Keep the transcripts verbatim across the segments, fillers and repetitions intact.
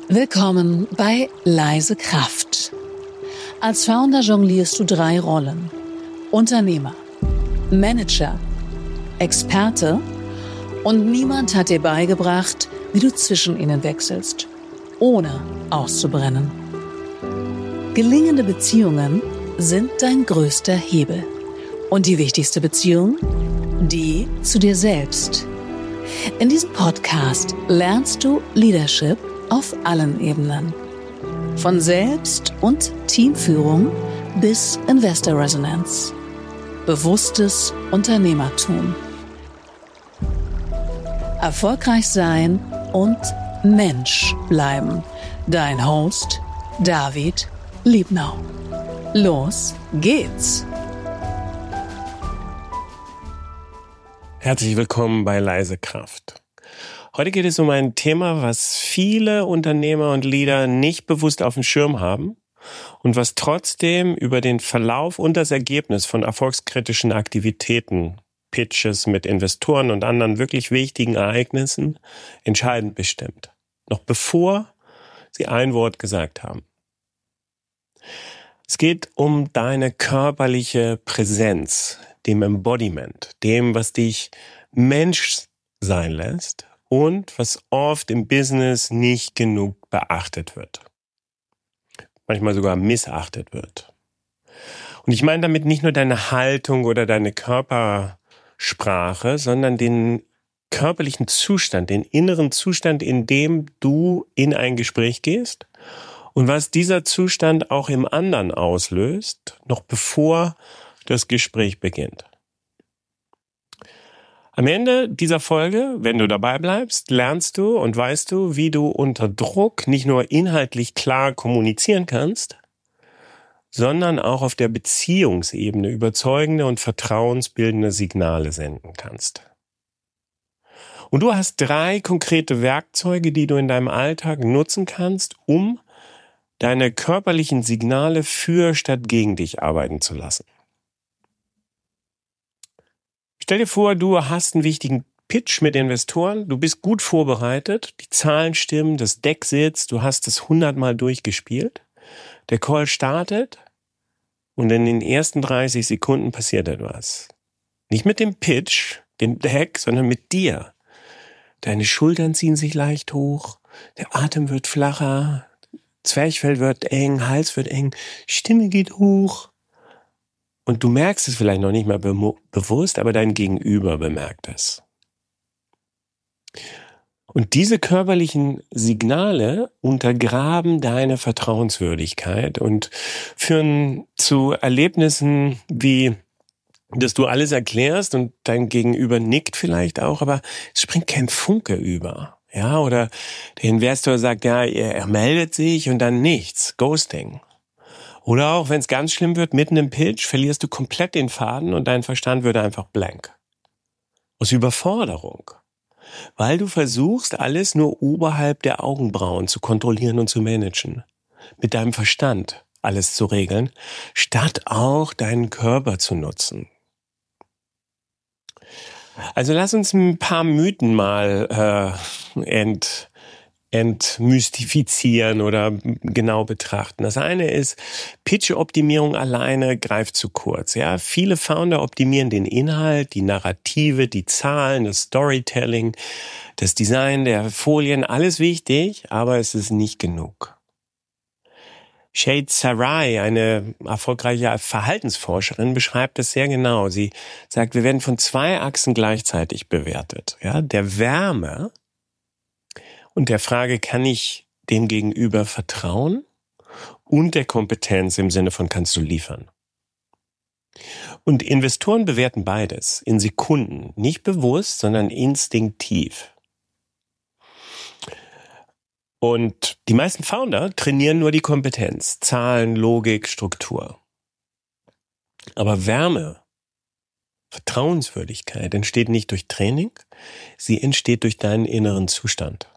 Willkommen bei Leise Kraft. Als Founder jonglierst du drei Rollen: Unternehmer, Manager, Experte, und niemand hat dir beigebracht, wie du zwischen ihnen wechselst, ohne auszubrennen. Gelingende Beziehungen sind dein größter Hebel. Und die wichtigste Beziehung? Die zu dir selbst. In diesem Podcast lernst du Leadership auf allen Ebenen. Von Selbst- und Teamführung bis Investor Resonance. Bewusstes Unternehmertum. Erfolgreich sein und Mensch bleiben. Dein Host David Liebnau. Los geht's! Herzlich willkommen bei Leise Kraft. Heute geht es um ein Thema, was viele Unternehmer und Leader nicht bewusst auf dem Schirm haben und was trotzdem über den Verlauf und das Ergebnis von erfolgskritischen Aktivitäten, Pitches mit Investoren und anderen wirklich wichtigen Ereignissen entscheidend bestimmt. Noch bevor sie ein Wort gesagt haben. Es geht um deine körperliche Präsenz, dem Embodiment, dem, was dich Mensch sein lässt und was oft im Business nicht genug beachtet wird. Manchmal sogar missachtet wird. Und ich meine damit nicht nur deine Haltung oder deine Körpersprache, sondern den körperlichen Zustand, den inneren Zustand, in dem du in ein Gespräch gehst und was dieser Zustand auch im anderen auslöst, noch bevor das Gespräch beginnt. Am Ende dieser Folge, wenn du dabei bleibst, lernst du und weißt du, wie du unter Druck nicht nur inhaltlich klar kommunizieren kannst, sondern auch auf der Beziehungsebene überzeugende und vertrauensbildende Signale senden kannst. Und du hast drei konkrete Werkzeuge, die du in deinem Alltag nutzen kannst, um deine körperlichen Signale für statt gegen dich arbeiten zu lassen. Stell dir vor, du hast einen wichtigen Pitch mit Investoren, du bist gut vorbereitet, die Zahlen stimmen, das Deck sitzt, du hast es hundertmal durchgespielt, der Call startet und in den ersten dreißig Sekunden passiert etwas. Nicht mit dem Pitch, dem Deck, sondern mit dir. Deine Schultern ziehen sich leicht hoch, der Atem wird flacher, Zwerchfell wird eng, Hals wird eng, Stimme geht hoch. Und du merkst es vielleicht noch nicht mal be- bewusst, aber dein Gegenüber bemerkt es. Und diese körperlichen Signale untergraben deine Vertrauenswürdigkeit und führen zu Erlebnissen wie, dass du alles erklärst und dein Gegenüber nickt vielleicht auch, aber es springt kein Funke über. Ja, oder der Investor sagt, ja, er, er meldet sich und dann nichts, Ghosting. Oder auch, wenn es ganz schlimm wird, mitten im Pitch, verlierst du komplett den Faden und dein Verstand wird einfach blank. Aus Überforderung. Weil du versuchst, alles nur oberhalb der Augenbrauen zu kontrollieren und zu managen. Mit deinem Verstand alles zu regeln, statt auch deinen Körper zu nutzen. Also lass uns ein paar Mythen mal äh, ent, entmystifizieren oder genau betrachten. Das eine ist, Pitch-Optimierung alleine greift zu kurz. Ja, viele Founder optimieren den Inhalt, die Narrative, die Zahlen, das Storytelling, das Design der Folien, alles wichtig, aber es ist nicht genug. Shade Sarai, eine erfolgreiche Verhaltensforscherin, beschreibt das sehr genau. Sie sagt, wir werden von zwei Achsen gleichzeitig bewertet. Ja, der Wärme und der Frage, kann ich dem Gegenüber vertrauen? Und der Kompetenz im Sinne von, kannst du liefern? Und Investoren bewerten beides in Sekunden, nicht bewusst, sondern instinktiv. Und die meisten Founder trainieren nur die Kompetenz, Zahlen, Logik, Struktur. Aber Wärme, Vertrauenswürdigkeit entsteht nicht durch Training, sie entsteht durch deinen inneren Zustand.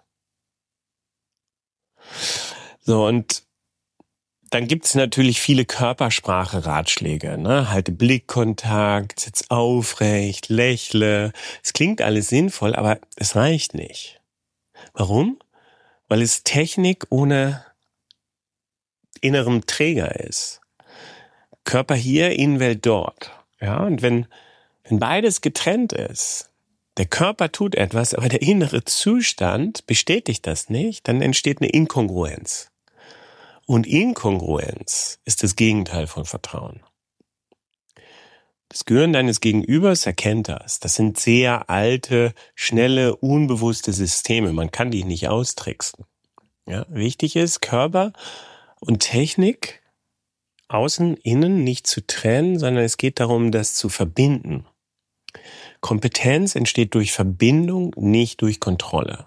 So, und dann gibt's natürlich viele Körpersprache-Ratschläge, ne? Halte Blickkontakt, sitz aufrecht, lächle. Es klingt alles sinnvoll, aber es reicht nicht. Warum? weil es Technik ohne innerem Träger ist. Körper hier, Innenwelt dort. Ja, und wenn, wenn beides getrennt ist, der Körper tut etwas, aber der innere Zustand bestätigt das nicht, dann entsteht eine Inkongruenz. Und Inkongruenz ist das Gegenteil von Vertrauen. Das Gehirn deines Gegenübers erkennt das. Das sind sehr alte, schnelle, unbewusste Systeme. Man kann die nicht austricksen. Ja, wichtig ist, Körper und Technik, außen, innen, nicht zu trennen, sondern es geht darum, das zu verbinden. Kompetenz entsteht durch Verbindung, nicht durch Kontrolle.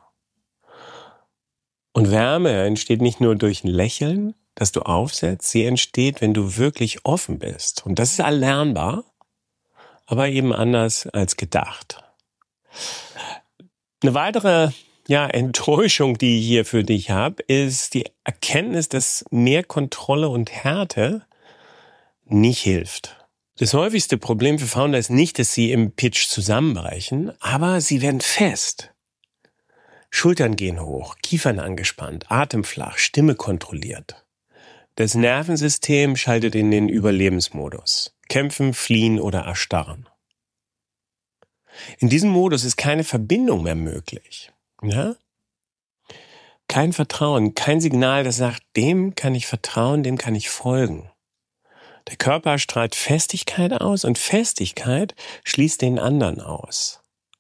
Und Wärme entsteht nicht nur durch ein Lächeln, das du aufsetzt, sie entsteht, wenn du wirklich offen bist. Und das ist erlernbar, aber eben anders als gedacht. Eine weitere ja, Enttäuschung, die ich hier für dich habe, ist die Erkenntnis, dass mehr Kontrolle und Härte nicht hilft. Das häufigste Problem für Founder ist nicht, dass sie im Pitch zusammenbrechen, aber sie werden fest. Schultern gehen hoch, Kiefern angespannt, Atem flach, Stimme kontrolliert. Das Nervensystem schaltet in den Überlebensmodus. Kämpfen, fliehen oder erstarren. In diesem Modus ist keine Verbindung mehr möglich. Ja? Kein Vertrauen, kein Signal, das sagt, dem kann ich vertrauen, dem kann ich folgen. Der Körper strahlt Festigkeit aus und Festigkeit schließt den anderen aus.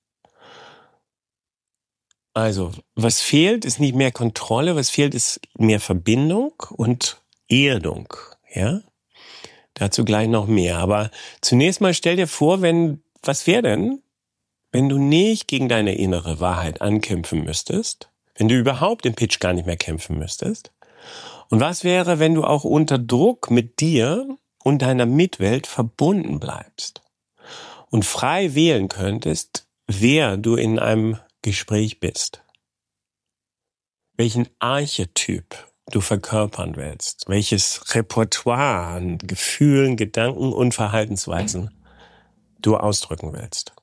Also, was fehlt, ist nicht mehr Kontrolle, was fehlt, ist mehr Verbindung und Erdung. Ja? Dazu gleich noch mehr. Aber zunächst mal stell dir vor, wenn, was wäre denn, wenn du nicht gegen deine innere Wahrheit ankämpfen müsstest, wenn du überhaupt im Pitch gar nicht mehr kämpfen müsstest? Und was wäre, wenn du auch unter Druck mit dir und deiner Mitwelt verbunden bleibst und frei wählen könntest, wer du in einem Gespräch bist, welchen Archetyp du verkörpern willst, welches Repertoire an Gefühlen, Gedanken und Verhaltensweisen du ausdrücken willst.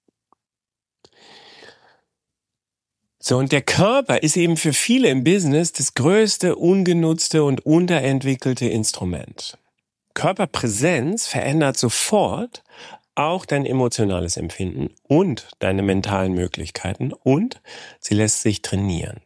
So, und der Körper ist eben für viele im Business das größte, ungenutzte und unterentwickelte Instrument. Körperpräsenz verändert sofort auch dein emotionales Empfinden und deine mentalen Möglichkeiten und sie lässt sich trainieren.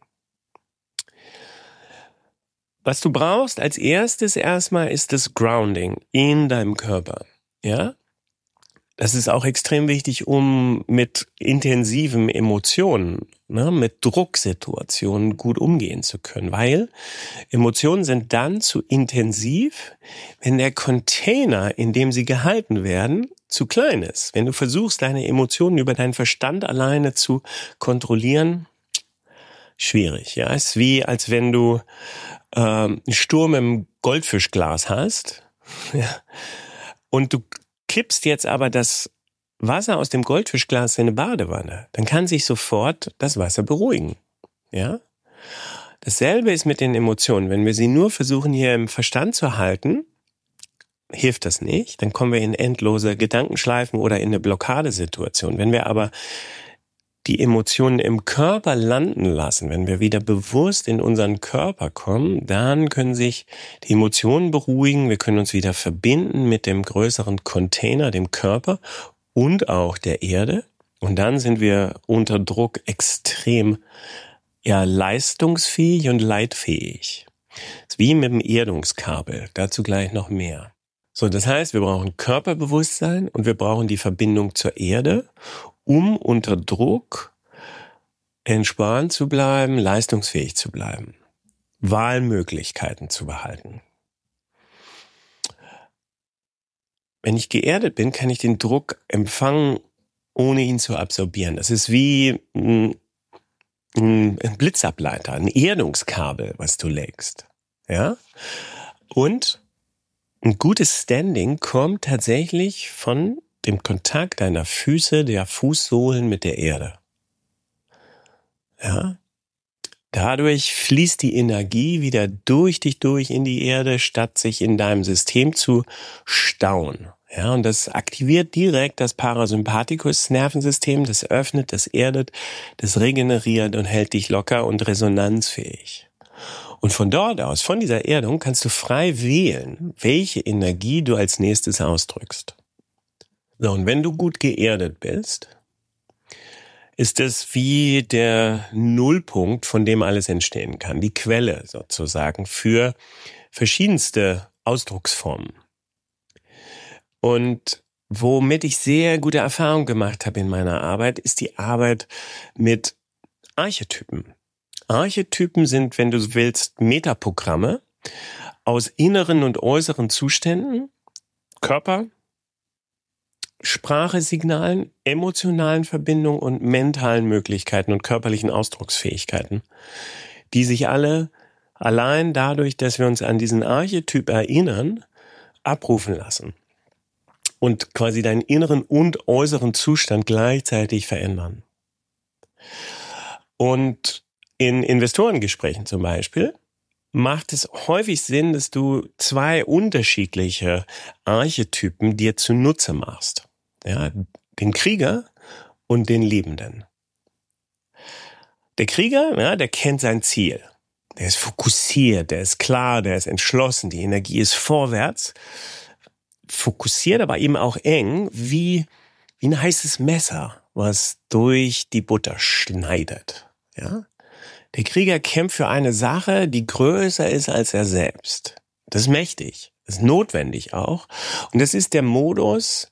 Was du brauchst als erstes erstmal ist das Grounding in deinem Körper. Ja? Das ist auch extrem wichtig, um mit intensiven Emotionen, ne, mit Drucksituationen gut umgehen zu können, weil Emotionen sind dann zu intensiv, wenn der Container, in dem sie gehalten werden, zu klein ist. Wenn du versuchst, deine Emotionen über deinen Verstand alleine zu kontrollieren, schwierig. Ja, es ist wie, als wenn du äh, einen Sturm im Goldfischglas hast, ja, und du kippst jetzt aber das Wasser aus dem Goldfischglas in eine Badewanne, dann kann sich sofort das Wasser beruhigen. Ja? Dasselbe ist mit den Emotionen. Wenn wir sie nur versuchen, hier im Verstand zu halten, hilft das nicht. Dann kommen wir in endlose Gedankenschleifen oder in eine Blockadesituation. Wenn wir aber die Emotionen im Körper landen lassen, wenn wir wieder bewusst in unseren Körper kommen, dann können sich die Emotionen beruhigen, wir können uns wieder verbinden mit dem größeren Container, dem Körper und auch der Erde. Und dann sind wir unter Druck extrem ja, leistungsfähig und leitfähig. Das ist wie mit dem Erdungskabel, dazu gleich noch mehr. So, das heißt, wir brauchen Körperbewusstsein und wir brauchen die Verbindung zur Erde, um unter Druck entspannt zu bleiben, leistungsfähig zu bleiben, Wahlmöglichkeiten zu behalten. Wenn ich geerdet bin, kann ich den Druck empfangen, ohne ihn zu absorbieren. Das ist wie ein, ein Blitzableiter, ein Erdungskabel, was du legst. Ja? Und ein gutes Standing kommt tatsächlich von dem Kontakt deiner Füße, der Fußsohlen mit der Erde. Ja? Dadurch fließt die Energie wieder durch dich durch in die Erde, statt sich in deinem System zu stauen. Ja, und das aktiviert direkt das Parasympathikus-Nervensystem, das öffnet, das erdet, das regeneriert und hält dich locker und resonanzfähig. Und von dort aus, von dieser Erdung, kannst du frei wählen, welche Energie du als nächstes ausdrückst. So, und wenn du gut geerdet bist, ist es wie der Nullpunkt, von dem alles entstehen kann, die Quelle sozusagen für verschiedenste Ausdrucksformen. Und womit ich sehr gute Erfahrungen gemacht habe in meiner Arbeit, ist die Arbeit mit Archetypen. Archetypen sind, wenn du willst, Metaprogramme aus inneren und äußeren Zuständen, Körper, Sprachesignalen, emotionalen Verbindungen und mentalen Möglichkeiten und körperlichen Ausdrucksfähigkeiten, die sich alle allein dadurch, dass wir uns an diesen Archetyp erinnern, abrufen lassen und quasi deinen inneren und äußeren Zustand gleichzeitig verändern. Und in Investorengesprächen zum Beispiel macht es häufig Sinn, dass du zwei unterschiedliche Archetypen dir zunutze machst. Ja, den Krieger und den Liebenden. Der Krieger, ja, der kennt sein Ziel. Der ist fokussiert, der ist klar, der ist entschlossen, die Energie ist vorwärts. Fokussiert, aber eben auch eng, wie, wie ein heißes Messer, was durch die Butter schneidet. Ja? Der Krieger kämpft für eine Sache, die größer ist als er selbst. Das ist mächtig, das ist notwendig auch. Und das ist der Modus,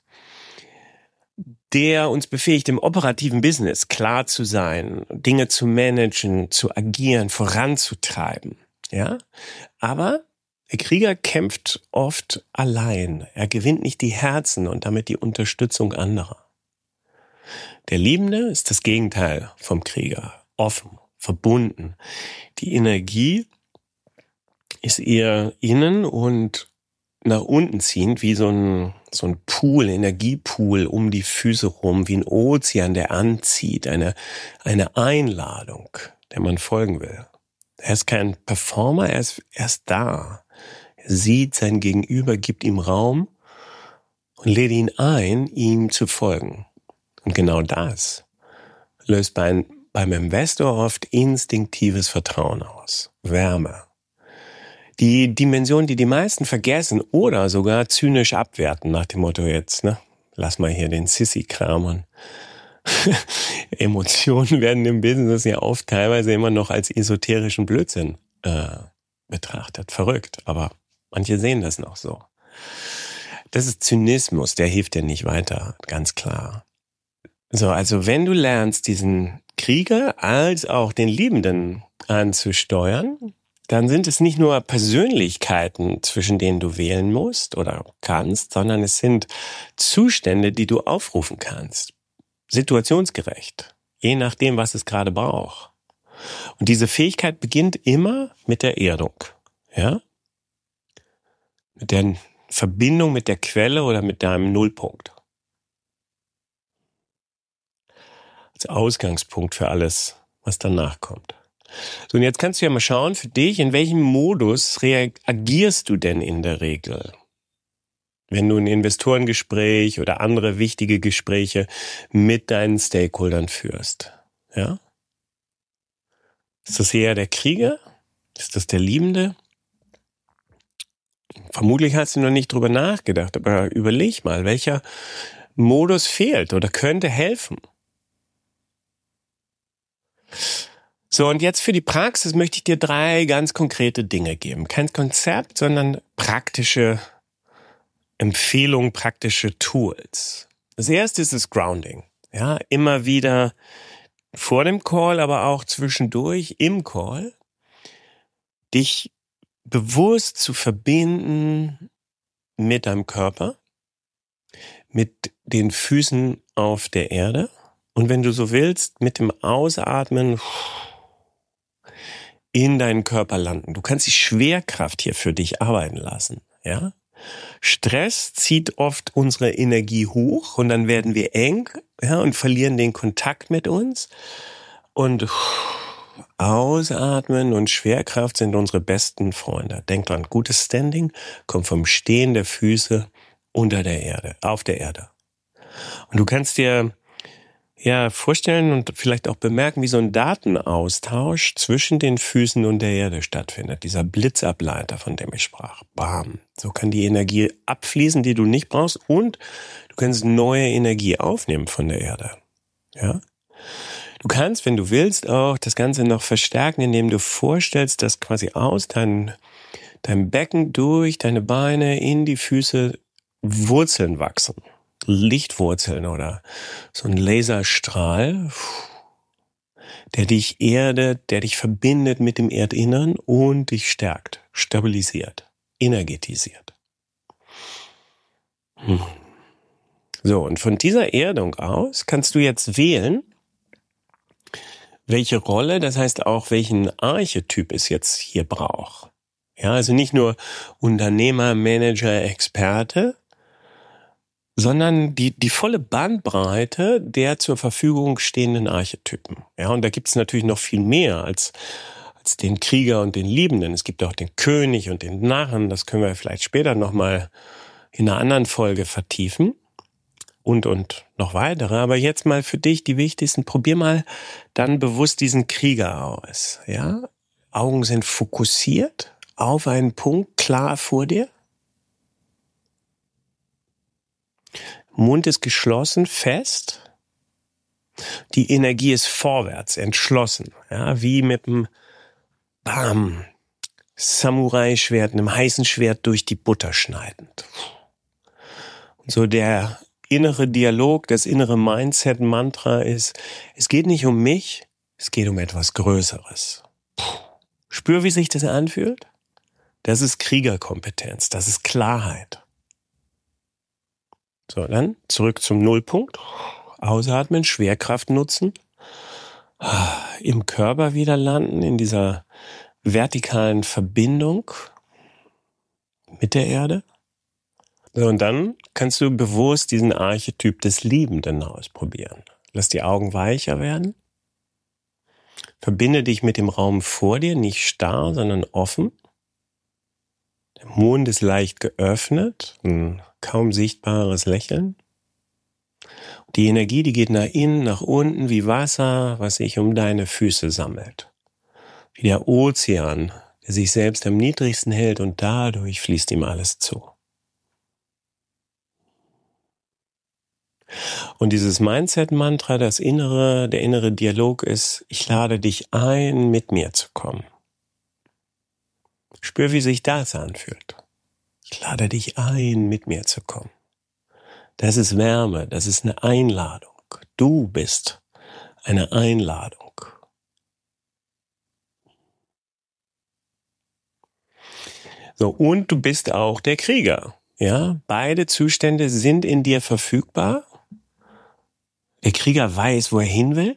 der uns befähigt, im operativen Business klar zu sein, Dinge zu managen, zu agieren, voranzutreiben. Ja? Aber der Krieger kämpft oft allein. Er gewinnt nicht die Herzen und damit die Unterstützung anderer. Der Liebende ist das Gegenteil vom Krieger. Offen, verbunden. Die Energie ist eher innen und nach unten ziehend, wie so ein, so ein Pool, Energiepool um die Füße rum, wie ein Ozean, der anzieht, eine, eine Einladung, der man folgen will. Er ist kein Performer, er ist erst da. Er sieht sein Gegenüber, gibt ihm Raum und lädt ihn ein, ihm zu folgen. Und genau das löst bei, beim Investor oft instinktives Vertrauen aus, Wärme. Die Dimension, die die meisten vergessen oder sogar zynisch abwerten nach dem Motto jetzt, ne, lass mal hier den Sissi-Kram an. Emotionen werden im Business ja oft teilweise immer noch als esoterischen Blödsinn äh, betrachtet. Verrückt, aber manche sehen das noch so. Das ist Zynismus, der hilft dir nicht weiter, ganz klar. So, also wenn du lernst, diesen Krieger als auch den Liebenden anzusteuern, dann sind es nicht nur Persönlichkeiten, zwischen denen du wählen musst oder kannst, sondern es sind Zustände, die du aufrufen kannst. Situationsgerecht, je nachdem, was es gerade braucht. Und diese Fähigkeit beginnt immer mit der Erdung, ja? Mit der Verbindung mit der Quelle oder mit deinem Nullpunkt. Als Ausgangspunkt für alles, was danach kommt. So, und jetzt kannst du ja mal schauen für dich, in welchem Modus reagierst du denn in der Regel? Wenn du ein Investorengespräch oder andere wichtige Gespräche mit deinen Stakeholdern führst. Ja? Ist das eher der Krieger? Ist das der Liebende? Vermutlich hast du noch nicht drüber nachgedacht, aber überleg mal, welcher Modus fehlt oder könnte helfen. So, und jetzt für die Praxis möchte ich dir drei ganz konkrete Dinge geben. Kein Konzept, sondern praktische Empfehlungen, praktische Tools. Das erste ist das Grounding. Ja, immer wieder vor dem Call, aber auch zwischendurch im Call, dich bewusst zu verbinden mit deinem Körper, mit den Füßen auf der Erde und wenn du so willst, mit dem Ausatmen in deinen Körper landen. Du kannst die Schwerkraft hier für dich arbeiten lassen, ja? Stress zieht oft unsere Energie hoch und dann werden wir eng, ja, und verlieren den Kontakt mit uns. Und Ausatmen und Schwerkraft sind unsere besten Freunde. Denk dran, gutes Standing kommt vom Stehen der Füße unter der Erde, auf der Erde. Und du kannst dir ja vorstellen und vielleicht auch bemerken, wie so ein Datenaustausch zwischen den Füßen und der Erde stattfindet. Dieser Blitzableiter, von dem ich sprach. Bam. So kann die Energie abfließen, die du nicht brauchst, und du kannst neue Energie aufnehmen von der Erde. Ja? Du kannst, wenn du willst, auch das Ganze noch verstärken, indem du vorstellst, dass quasi aus dein, deinem Becken durch deine Beine in die Füße Wurzeln wachsen. Lichtwurzeln oder so ein Laserstrahl, der dich erdet, der dich verbindet mit dem Erdinnern und dich stärkt, stabilisiert, energetisiert. Hm. So, und von dieser Erdung aus kannst du jetzt wählen, welche Rolle, das heißt auch, welchen Archetyp es jetzt hier braucht. Ja, also nicht nur Unternehmer, Manager, Experte, sondern die, die volle Bandbreite der zur Verfügung stehenden Archetypen. Ja, und da gibt es natürlich noch viel mehr als, als den Krieger und den Liebenden. Es gibt auch den König und den Narren. Das können wir vielleicht später nochmal in einer anderen Folge vertiefen. Und, und noch weitere. Aber jetzt mal für dich die wichtigsten. Probier mal dann bewusst diesen Krieger aus. Ja, Augen sind fokussiert auf einen Punkt, klar vor dir. Mund ist geschlossen, fest. Die Energie ist vorwärts, entschlossen. Ja, wie mit einem Bam, Samurai-Schwert, einem heißen Schwert durch die Butter schneidend. Und so der innere Dialog, das innere Mindset-Mantra ist, es geht nicht um mich, es geht um etwas Größeres. Spür, wie sich das anfühlt? Das ist Kriegerkompetenz, das ist Klarheit. So, dann zurück zum Nullpunkt. Ausatmen, Schwerkraft nutzen. Im Körper wieder landen, in dieser vertikalen Verbindung mit der Erde. So, und dann kannst du bewusst diesen Archetyp des Liebenden ausprobieren. Lass die Augen weicher werden. Verbinde dich mit dem Raum vor dir, nicht starr, sondern offen. Der Mund ist leicht geöffnet, ein kaum sichtbares Lächeln. Die Energie, die geht nach innen, nach unten, wie Wasser, was sich um deine Füße sammelt. Wie der Ozean, der sich selbst am niedrigsten hält und dadurch fließt ihm alles zu. Und dieses Mindset-Mantra, das innere, der innere Dialog ist, ich lade dich ein, mit mir zu kommen. Spür, wie sich das anfühlt. Ich lade dich ein, mit mir zu kommen. Das ist Wärme, das ist eine Einladung. Du bist eine Einladung. So, und du bist auch der Krieger. Ja, beide Zustände sind in dir verfügbar. Der Krieger weiß, wo er hin will.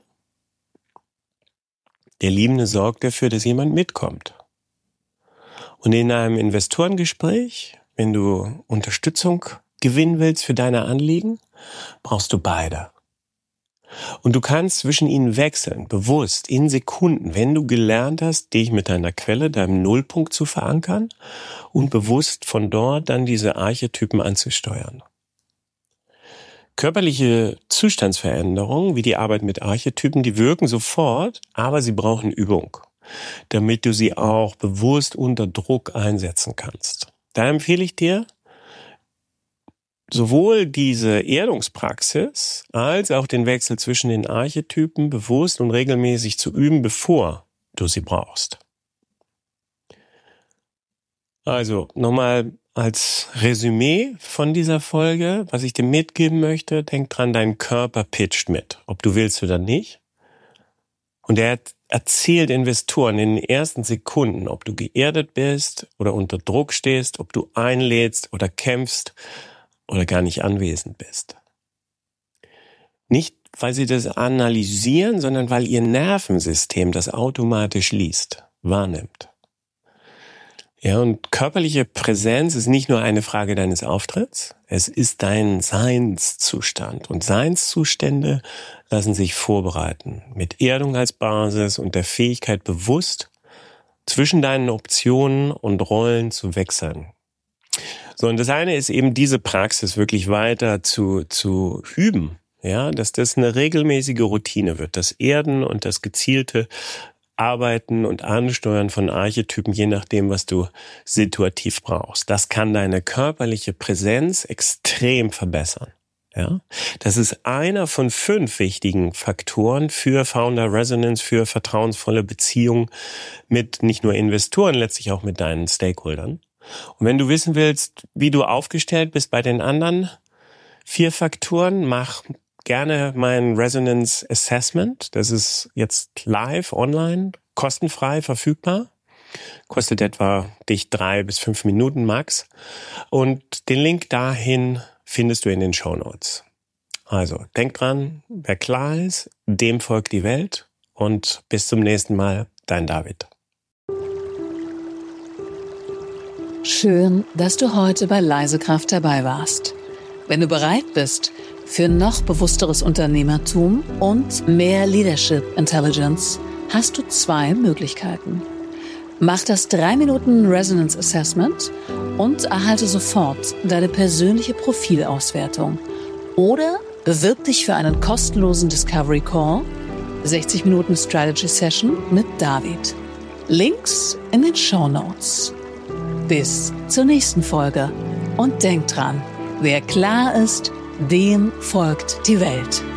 Der Liebende sorgt dafür, dass jemand mitkommt. Und in einem Investorengespräch, wenn du Unterstützung gewinnen willst für deine Anliegen, brauchst du beide. Und du kannst zwischen ihnen wechseln, bewusst, in Sekunden, wenn du gelernt hast, dich mit deiner Quelle, deinem Nullpunkt zu verankern und bewusst von dort dann diese Archetypen anzusteuern. Körperliche Zustandsveränderungen, wie die Arbeit mit Archetypen, die wirken sofort, aber sie brauchen Übung, damit du sie auch bewusst unter Druck einsetzen kannst. Da empfehle ich dir, sowohl diese Erdungspraxis als auch den Wechsel zwischen den Archetypen bewusst und regelmäßig zu üben, bevor du sie brauchst. Also nochmal als Resümee von dieser Folge, was ich dir mitgeben möchte, denk dran, dein Körper pitcht mit, ob du willst oder nicht. Und er erzählt Investoren in den ersten Sekunden, ob du geerdet bist oder unter Druck stehst, ob du einlädst oder kämpfst oder gar nicht anwesend bist. Nicht, weil sie das analysieren, sondern weil ihr Nervensystem das automatisch liest, wahrnimmt. Ja, und körperliche Präsenz ist nicht nur eine Frage deines Auftritts, es ist dein Seinszustand. Und Seinszustände lassen sich vorbereiten mit Erdung als Basis und der Fähigkeit, bewusst zwischen deinen Optionen und Rollen zu wechseln. So, und das eine ist eben diese Praxis wirklich weiter zu, zu üben. Ja, dass das eine regelmäßige Routine wird. Das Erden und das gezielte Arbeiten und Ansteuern von Archetypen, je nachdem, was du situativ brauchst. Das kann deine körperliche Präsenz extrem verbessern. Ja, das ist einer von fünf wichtigen Faktoren für Founder Resonance, für vertrauensvolle Beziehungen mit nicht nur Investoren, letztlich auch mit deinen Stakeholdern. Und wenn du wissen willst, wie du aufgestellt bist bei den anderen vier Faktoren, mach gerne mein Resonance Assessment. Das ist jetzt live, online, kostenfrei verfügbar. Kostet etwa dich drei bis fünf Minuten max. Und den Link dahin findest du in den Shownotes. Also, denk dran, wer klar ist, dem folgt die Welt. Und bis zum nächsten Mal, dein David. Schön, dass du heute bei Leise Kraft dabei warst. Wenn du bereit bist für noch bewussteres Unternehmertum und mehr Leadership Intelligence, hast du zwei Möglichkeiten. Mach das drei Minuten Resonance Assessment und erhalte sofort deine persönliche Profilauswertung. Oder bewirb dich für einen kostenlosen Discovery Call, sechzig Minuten Strategy Session mit David. Links in den Shownotes. Bis zur nächsten Folge und denk dran, wer klar ist, dem folgt die Welt.